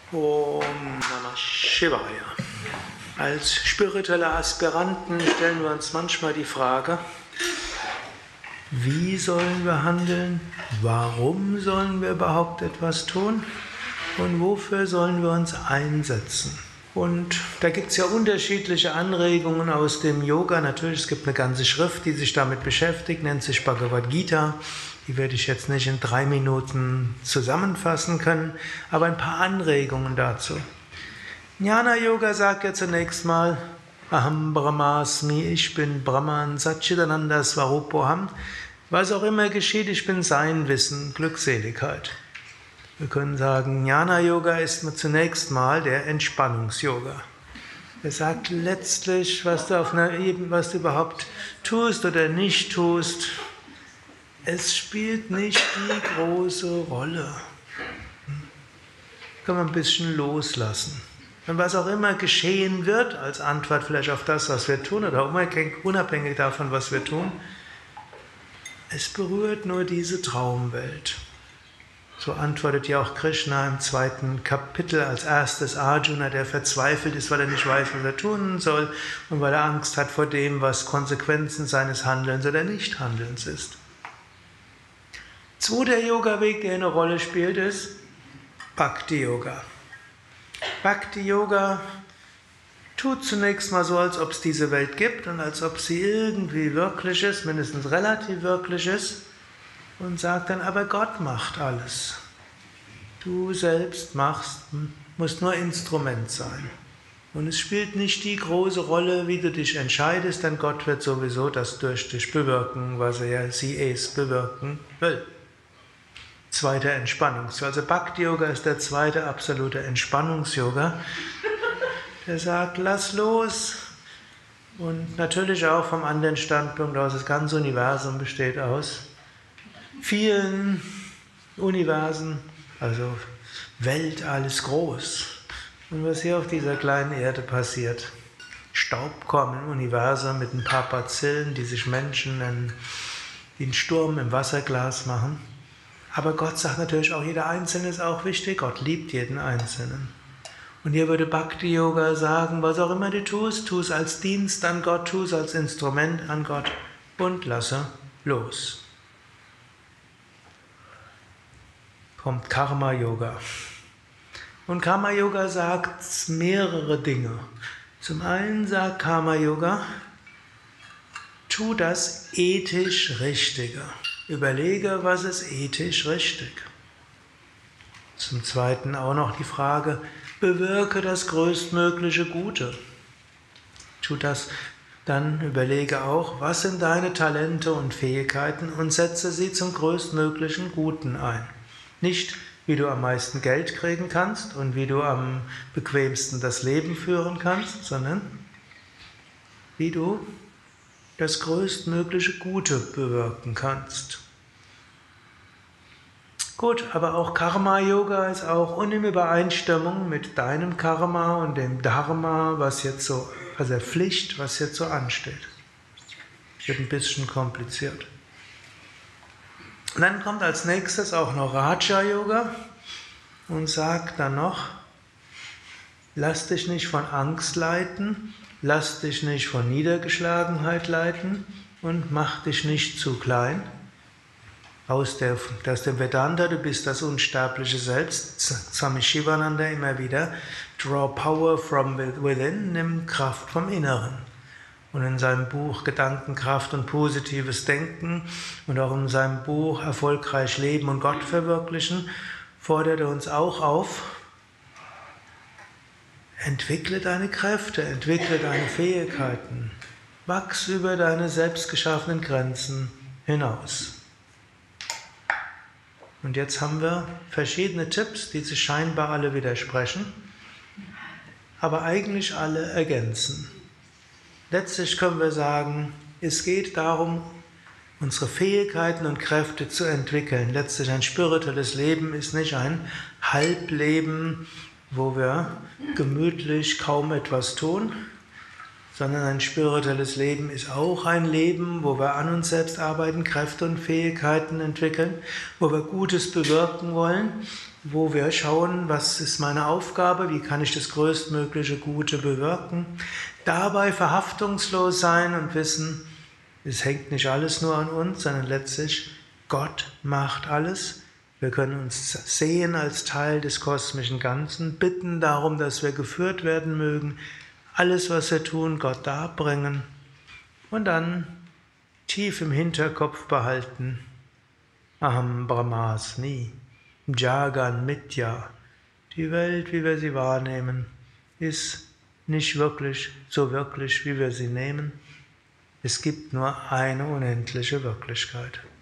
Om Namah Shivaya. Als spirituelle Aspiranten stellen wir uns manchmal die Frage, wie sollen wir handeln? Warum sollen wir überhaupt etwas tun? Und wofür sollen wir uns einsetzen? Und da gibt es ja unterschiedliche Anregungen aus dem Yoga. Natürlich, es gibt eine ganze Schrift, die sich damit beschäftigt, nennt sich Bhagavad Gita. Die werde ich jetzt nicht in 3 Minuten zusammenfassen können, aber ein paar Anregungen dazu. Jnana Yoga sagt ja zunächst mal, Aham Brahmasmi, ich bin Brahman, Satchidananda Swarupoham. Was auch immer geschieht, ich bin Sein, Wissen, Glückseligkeit. Wir können sagen, Jnana Yoga ist zunächst mal der Entspannungs-Yoga. Er sagt letztlich, was du auf einer Ebene, was du überhaupt tust oder nicht tust, es spielt nicht die große Rolle. Können wir ein bisschen loslassen. Und was auch immer geschehen wird, als Antwort vielleicht auf das, was wir tun, oder unabhängig davon, was wir tun, es berührt nur diese Traumwelt. So antwortet ja auch Krishna im 2. Kapitel als erstes Arjuna, der verzweifelt ist, weil er nicht weiß, was er tun soll und weil er Angst hat vor dem, was Konsequenzen seines Handelns oder Nichthandelns ist. Zweiter Yoga-Weg, der eine Rolle spielt, ist Bhakti-Yoga. Bhakti-Yoga tut zunächst mal so, als ob es diese Welt gibt und als ob sie irgendwie wirklich ist, mindestens relativ wirklich ist, und sagt dann, aber Gott macht alles. Du selbst musst nur Instrument sein. Und es spielt nicht die große Rolle, wie du dich entscheidest, denn Gott wird sowieso das durch dich bewirken, was es bewirken will. Zweiter Entspannungs-Yoga. Also Bhakti-Yoga ist der zweite absolute Entspannungs-Yoga. Der sagt, lass los. Und natürlich auch vom anderen Standpunkt aus, das ganze Universum besteht aus vielen Universen, also Weltall ist groß. Und was hier auf dieser kleinen Erde passiert, Staubkorn im Universum mit ein paar Bazillen, die sich Menschen wie einen Sturm im Wasserglas machen. Aber Gott sagt natürlich auch, jeder Einzelne ist auch wichtig, Gott liebt jeden Einzelnen. Und hier würde Bhakti-Yoga sagen, was auch immer du tust, tu es als Dienst an Gott, tu es als Instrument an Gott und lasse los. Kommt Karma-Yoga. Und Karma-Yoga sagt mehrere Dinge. Zum einen sagt Karma-Yoga, tu das ethisch Richtige. Überlege, was ist ethisch richtig. Zum Zweiten auch noch die Frage, bewirke das größtmögliche Gute. Tu das, dann überlege auch, was sind deine Talente und Fähigkeiten und setze sie zum größtmöglichen Guten ein. Nicht, wie du am meisten Geld kriegen kannst und wie du am bequemsten das Leben führen kannst, sondern wie du das größtmögliche Gute bewirken kannst. Gut, aber auch Karma-Yoga ist auch in Übereinstimmung mit deinem Karma und dem Dharma, also der Pflicht, was jetzt so ansteht. Wird ein bisschen kompliziert. Und dann kommt als nächstes auch noch Raja-Yoga und sagt dann noch, lass dich nicht von Angst leiten, lass dich nicht von Niedergeschlagenheit leiten und mach dich nicht zu klein. Aus dem Vedanta, du bist das unsterbliche Selbst, Swami Shivananda immer wieder, draw power from within, nimm Kraft vom Inneren. Und in seinem Buch Gedankenkraft und positives Denken und auch in seinem Buch Erfolgreich Leben und Gott verwirklichen, fordert er uns auch auf, entwickle deine Kräfte, entwickle deine Fähigkeiten, wachs über deine selbstgeschaffenen Grenzen hinaus. Und jetzt haben wir verschiedene Tipps, die sich scheinbar alle widersprechen, aber eigentlich alle ergänzen. Letztlich können wir sagen, es geht darum, unsere Fähigkeiten und Kräfte zu entwickeln. Letztlich ein spirituelles Leben ist nicht ein Halbleben, wo wir gemütlich kaum etwas tun, sondern ein spirituelles Leben ist auch ein Leben, wo wir an uns selbst arbeiten, Kräfte und Fähigkeiten entwickeln, wo wir Gutes bewirken wollen, wo wir schauen, was ist meine Aufgabe, wie kann ich das größtmögliche Gute bewirken, dabei verhaftungslos sein und wissen, es hängt nicht alles nur an uns, sondern letztlich Gott macht alles. Wir können uns sehen als Teil des kosmischen Ganzen, bitten darum, dass wir geführt werden mögen, alles, was wir tun, Gott darbringen und dann tief im Hinterkopf behalten, Aham Brahmasmi, Jagan Mithya. Die Welt, wie wir sie wahrnehmen, ist nicht wirklich so wirklich, wie wir sie nehmen. Es gibt nur eine unendliche Wirklichkeit.